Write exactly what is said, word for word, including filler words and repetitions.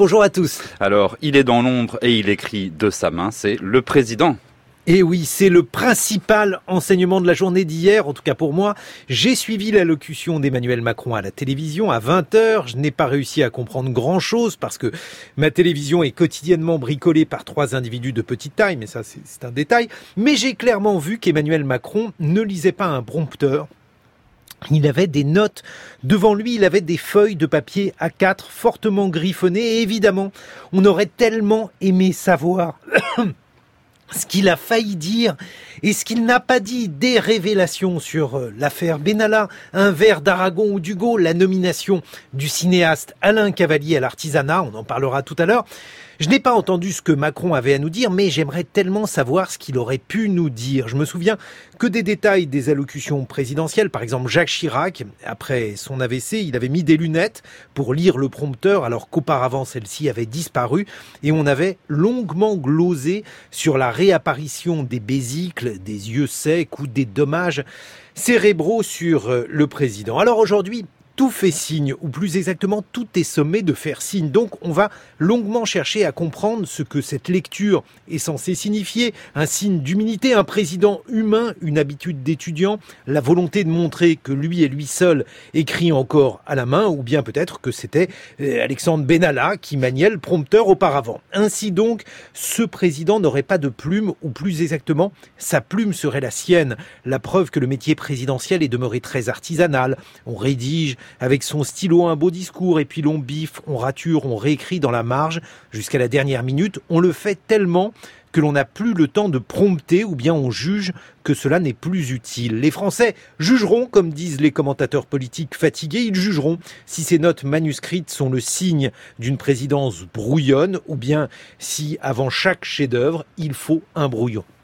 bonjour à tous. Alors, il est dans l'ombre et il écrit de sa main, c'est le président. Et oui, c'est le principal enseignement de la journée d'hier, en tout cas pour moi. J'ai suivi l'allocution d'Emmanuel Macron à la télévision à vingt heures. Je n'ai pas réussi à comprendre grand-chose parce que ma télévision est quotidiennement bricolée par trois individus de petite taille, mais ça c'est, c'est un détail. Mais j'ai clairement vu qu'Emmanuel Macron ne lisait pas un prompteur. Il avait des notes devant lui, il avait des feuilles de papier A quatre fortement griffonnées et évidemment, on aurait tellement aimé savoir ce qu'il a failli dire et ce qu'il n'a pas dit, des révélations sur l'affaire Benalla, un verre d'Aragon ou d'Hugo, la nomination du cinéaste Alain Cavalier à l'artisanat, on en parlera tout à l'heure. Je n'ai pas entendu ce que Macron avait à nous dire, mais j'aimerais tellement savoir ce qu'il aurait pu nous dire. Je me souviens que des détails des allocutions présidentielles. Par exemple, Jacques Chirac, après son A V C, il avait mis des lunettes pour lire le prompteur, alors qu'auparavant celle-ci avait disparu. Et on avait longuement glosé sur la réapparition des bésicles, des yeux secs ou des dommages cérébraux sur le président. Alors aujourd'hui, tout fait signe, ou plus exactement, tout est sommé de faire signe. Donc, on va longuement chercher à comprendre ce que cette lecture est censée signifier. Un signe d'humilité, un président humain, une habitude d'étudiant, la volonté de montrer que lui et lui seul écrit encore à la main, ou bien peut-être que c'était Alexandre Benalla qui maniait le prompteur auparavant. Ainsi donc, ce président n'aurait pas de plume, ou plus exactement, sa plume serait la sienne. La preuve que le métier présidentiel est demeuré très artisanal. On rédige avec son stylo un beau discours et puis l'on biffe, on rature, on réécrit dans la marge jusqu'à la dernière minute. On le fait tellement que l'on n'a plus le temps de prompter ou bien on juge que cela n'est plus utile. Les Français jugeront, comme disent les commentateurs politiques fatigués, ils jugeront si ces notes manuscrites sont le signe d'une présidence brouillonne ou bien si avant chaque chef-d'œuvre, il faut un brouillon.